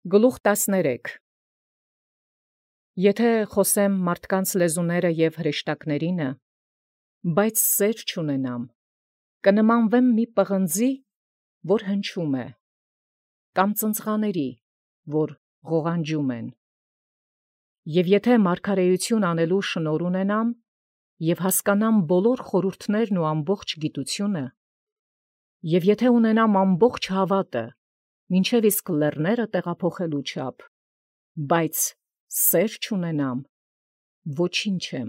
Գլուխ 13 Եթե խոսեմ մարդկանց լեզուները և հրեշտակներինը, բայց սեր չունենամ, կնմանվեմ մի պղնձի, որ հնչում է, կամ ծնծղաների, որ ղողանջում են։ Եվ եթե մարգարեություն անելու շնորհ ունենամ, և հասկանամ բոլոր խորհուրդներն ու ամբողջ գիտությունը, և եթե ունենամ ամբողջ հավատը, մինչև իսկ լեռները տեղափոխելու չափ, բայց սեր չունենամ, ոչինչ եմ։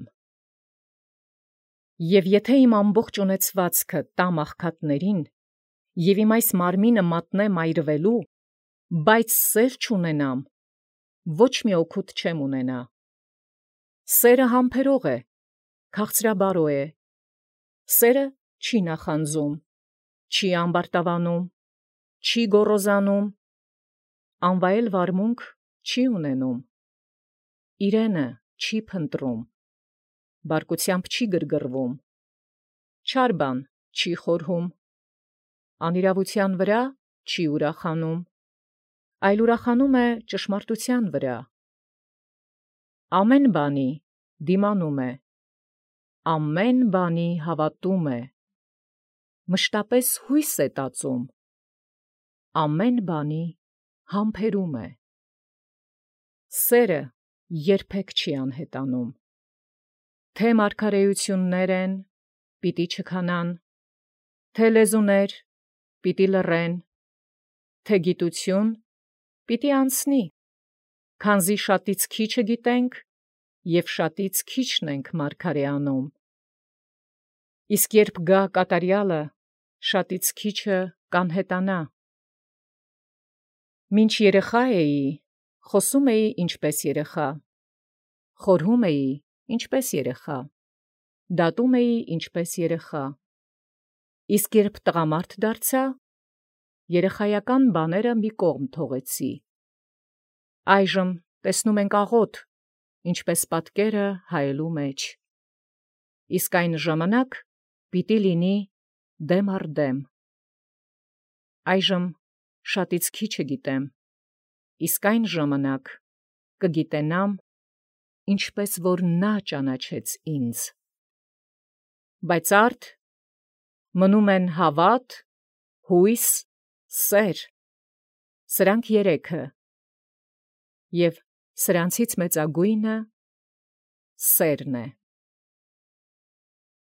Եվ եթե իմ ամբողջ ունեցվածքը տամ աղքատներին, և իմ այս մարմինը մատնեմ այրվելու, բայց սեր չունենամ, ոչ մի օգուտ չեմ ունենա։ Սերը համբերող է, քաղցրաբարո է, սերը չի նախանձում, չի ամբարտավանում, չի գոռոզանում, անվայել վարմունք չի ունենում, իրենը չի փնտրում, բարկությամբ չի գրգռվում, չար բան չի խորհում, անիրավության վրա չի ուրախանում, այլ ուրախանում է ճշմարտության վրա, ամեն բանի դիմանում է, ամեն բանի հավատում է, մշտապես հույս է տածում, ամեն բանի համբերում է։ Սերը երբեք չի անհետանում։ Թե մարգարեություններ են, պիտի չքանան, թե լեզուներ, պիտի լռեն, թե գիտություն, պիտի անցնի, քանզի շատից քիչը գիտենք, և շատից քիչն ենք մարգարե անում։ Իսկ երբ գա կատարյալը, շատից քիչը կանհետանա։ Մինչ երեխա էի, խոսում էի ինչպես երեխա, խորհում էի ինչպես երեխա, դատում էի ինչպես երեխա, իսկ երբ տղամարդ դարձա, երեխայական բաները մի կողմ թողեցի։ Այժմ տեսնում ենք աղոթ, ինչպես պատկերը հայելու մեջ, իսկ այն ժամանակ պիտի լինի դեմ առ դեմ։ Այժմ շատից քիչը գիտեմ, իսկ այն ժամանակ կգիտենամ, ինչպես որ նա ճանաչեց ինձ։ Բայց արդ մնում են հավատ, հույս, սեր, սրանք երեքը, և սրանցից մեծագույնը սերն է։